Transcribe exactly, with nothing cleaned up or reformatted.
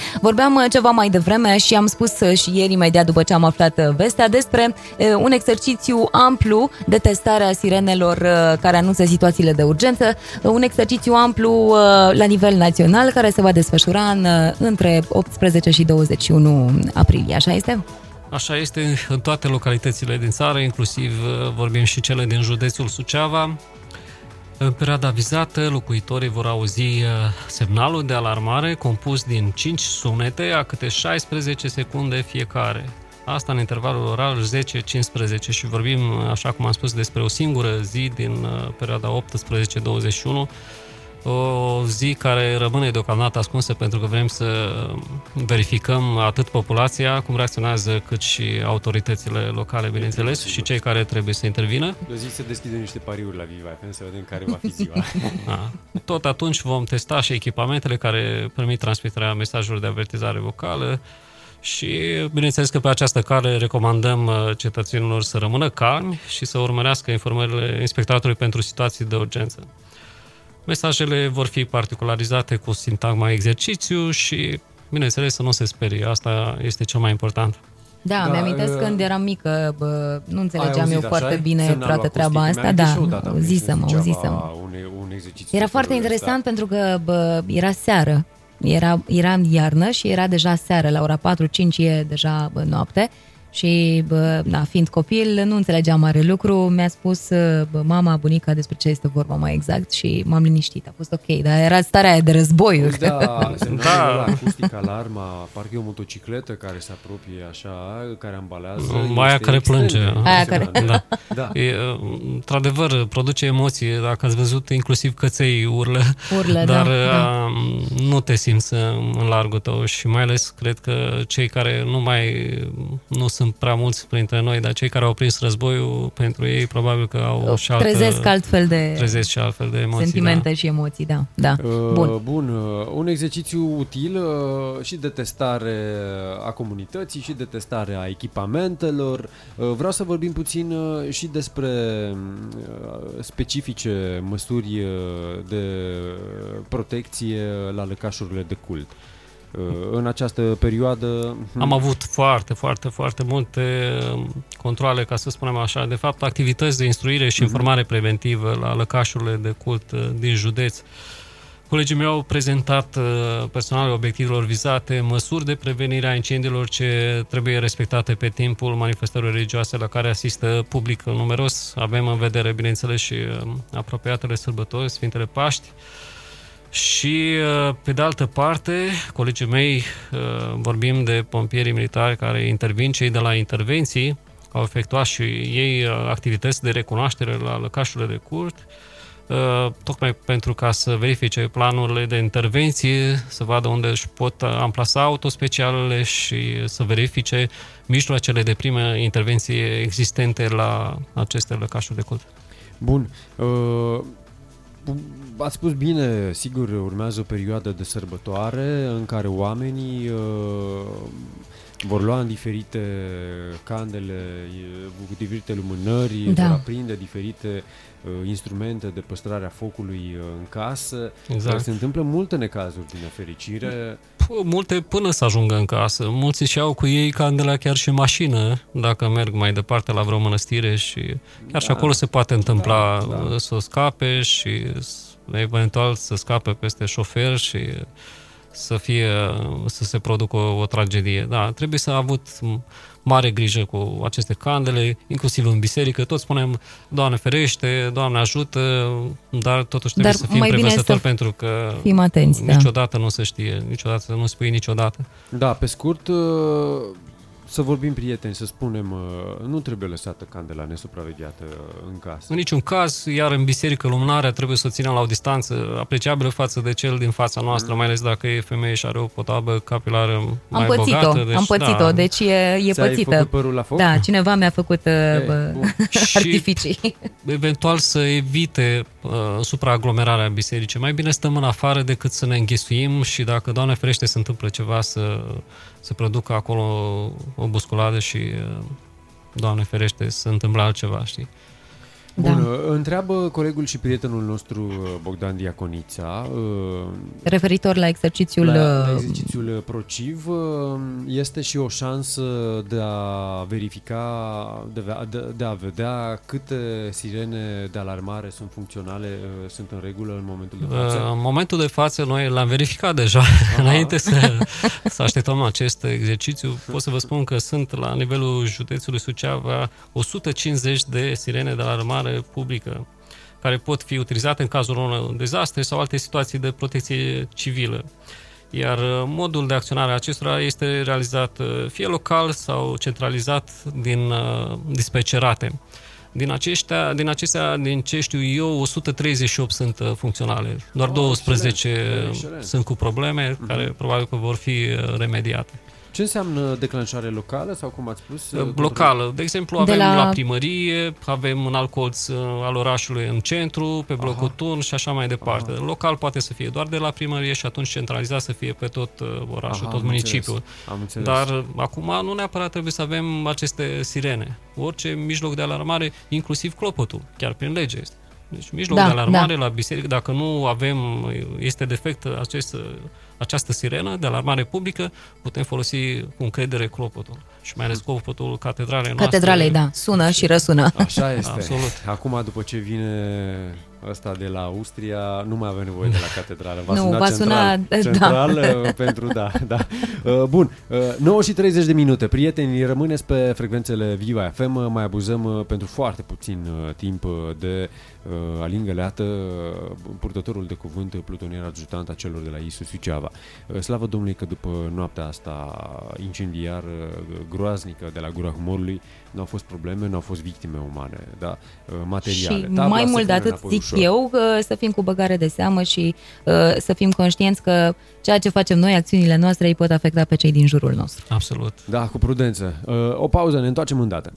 Vorbeam ceva mai devreme și am spus și ieri, imediat după ce am aflat vestea, despre un exercițiu amplu de testare a sirenelor care anunță situațiile de urgență, un exercițiu amplu la nivel național care se va desfășura în, între optsprezece și douăzeci și unu aprilie. Așa este? Așa este în toate localitățile din țară, inclusiv vorbim și cele din județul Suceava. În perioada vizată, locuitorii vor auzi semnalul de alarmare compus din cinci sunete a câte șaisprezece secunde fiecare. Asta în intervalul orar zece cincisprezece și vorbim, așa cum am spus, despre o singură zi din perioada optsprezece douăzeci și unu, o zi care rămâne deocamdată ascunsă pentru că vrem să verificăm atât populația cum reacționează, cât și autoritățile locale, bineînțeles, și cei care trebuie să intervină. Eu zic să deschidem niște pariuri la Viva F M să vedem care va fi ziua. Da. Tot atunci vom testa și echipamentele care permit transmiterea mesajelor de avertizare vocală și, bineînțeles că pe această cale recomandăm cetățenilor să rămână calmi și să urmărească informările inspectoratului pentru situații de urgență. Mesajele vor fi particularizate cu sintagma exercițiu și, bineînțeles, să nu se sperie. Asta este cel mai important. Da, da, mi-amintesc uh, când eram mică, bă, nu înțelegeam eu foarte așa? bine toată treaba asta. Da, auzisem, auzisem. Era foarte interesant pentru că bă, era seară, era, era în iarnă și era deja seară, la ora patru cinci e deja bă, noapte. Și, bă, da, fiind copil, nu înțelegeam mare lucru, mi-a spus bă, mama, bunica despre ce este vorba mai exact și m-am liniștit, a fost ok, dar era starea aia de război. Da, semnalul acustic, alarma, parcă e o motocicletă care se apropie așa, care ambalează. Aia care plânge. Aia care... Da. Da. E, într-adevăr, produce emoții, dacă ați văzut, inclusiv căței urlă, urlă dar da, da. nu te simți în largul tău și mai ales cred că cei care nu mai nu sunt prea mulți printre noi, dar cei care au prins războiul, pentru ei probabil că au și altă, trezesc altfel de trezesc și altfel de emoții, sentimente da. și emoții, da. da. Bun. Uh, bun. Un exercițiu util uh, și de testare a comunității și de testare a echipamentelor. Uh, vreau să vorbim puțin uh, și despre uh, specifice măsuri uh, de protecție la lăcașurile de cult. În această perioadă am avut foarte, foarte, foarte multe controale, ca să spunem așa, de fapt activități de instruire și informare preventivă la lăcașurile de cult din județ. Colegii mei au prezentat personalul obiectivelor vizate, măsuri de prevenire a incendiilor ce trebuie respectate pe timpul manifestărilor religioase la care asistă public numeros. Avem în vedere, bineînțeles, și apropiatele sărbători, Sfintele Paști. Și, pe de altă parte, colegii mei, vorbim de pompierii militari care intervin, cei de la intervenții, au efectuat și ei activitți de recunoaștere la lăcașurile de cult, tocmai pentru ca să verifice planurile de intervenție, să vadă unde își pot amplasa autospecialele și să verifice mijloacele de primă intervenție existente la aceste lăcașuri de cult. Bun. Uh... Ați spus bine, sigur, urmează o perioadă de sărbătoare în care oamenii uh, vor lua în diferite candele, cu diferite lumânări, da. vor aprinde diferite uh, instrumente de păstrare a focului uh, în casă. Exact. Se întâmplă multe necazuri, din nefericire. Multe până să ajungă în casă. Mulți și au cu ei candela chiar și în mașină, dacă merg mai departe la vreo mănăstire și chiar da. și acolo se poate întâmpla da, da. să o scape și eventual să scape peste șofer și să fie, să se producă o, o tragedie. Da, trebuie să avut mare grijă cu aceste candele, inclusiv în biserică. Tot spunem, Doamne ferește, Doamne ajută, dar totuși trebuie dar să fim prevăzători pentru că fim atenți, niciodată da. nu se știe, niciodată nu spui niciodată. Da, pe scurt, să vorbim prieteni, să spunem, nu trebuie lăsată candela nesupravegheată în casă. În niciun caz, iar în biserică lumânarea trebuie să o ținem la o distanță apreciabilă față de cel din fața noastră, mm. mai ales dacă e femeie și are o potabă capilară mai am pățit-o, bogată. Deci, am pățit-o, da. deci e, e Ți-ai pățită. făcut părul la foc? Da, cineva mi-a făcut Ei, bă, artificii. Și eventual să evite uh, supraaglomerarea bisericii. Mai bine stăm în afară decât să ne înghesuim și dacă, Doamne ferește, se întâmplă ceva să se producă acolo o busculadă și, Doamne ferește, se întâmplă altceva, știi? Bun, da. Întreabă colegul și prietenul nostru Bogdan Diaconița referitor la exercițiul la, la exercițiul prociv, este și o șansă de a verifica, de a, de, de a vedea câte sirene de alarmare sunt funcționale, sunt în regulă în momentul de față? În momentul de față noi l-am verificat deja. Înainte să, să așteptăm acest exercițiu, pot să vă spun că sunt la nivelul județului Suceava o sută cincizeci de sirene de alarmare publică care pot fi utilizate în cazul unor dezastre sau alte situații de protecție civilă. Iar modul de acționare a acestora este realizat fie local sau centralizat din dispeceerate. Din aceștia, din acestea, din ce știu eu, o sută treizeci și opt sunt funcționale. Doar oh, douăsprezece excelent, excelent. Sunt cu probleme uh-huh. care probabil că vor fi remediate. Ce înseamnă declanșare locală sau cum ați spus? Locală. De exemplu, avem de la... la primărie, avem un alt colț al orașului în centru, pe blocul Aha. Turn și așa mai departe. Aha. Local poate să fie doar de la primărie și atunci centralizat să fie pe tot orașul, Aha, tot municipiul. Am înțeles. Dar acum nu neapărat trebuie să avem aceste sirene. Orice mijloc de alarmare, inclusiv clopotul, chiar prin lege este. Deci mijloc da, de alarmare da. La biserică, dacă nu avem, este defect acest, această sirenă de alarmare publică, putem folosi cu încredere clopotul. Și mai ales clopotul catedralei noastre. Catedralei, da, sună și răsună. Așa este. Absolut. Acum, după ce vine ăsta de la Austria, nu mai avem nevoie de la catedrală. Va nu, suna va central, suna, central da. pentru da, da. Bun, nouă și treizeci de minute. Prieteni, rămâneți pe frecvențele Viva F M, mai abuzăm pentru foarte puțin timp de Alin Găleată, purtătorul de cuvânt, plutonier adjutant a celor de la I S U Suceava. Slavă Domnului că după noaptea asta incendiar groaznică de la Gura Humorului nu au fost probleme, nu au fost victime umane, da, materiale. Și Tabla mai mult de atât zic ușor. eu că să fim cu băgare de seamă și uh, să fim conștienți că ceea ce facem noi, acțiunile noastre, îi pot afecta pe cei din jurul nostru. Absolut. Da, cu prudență. Uh, o pauză, ne întoarcem îndată.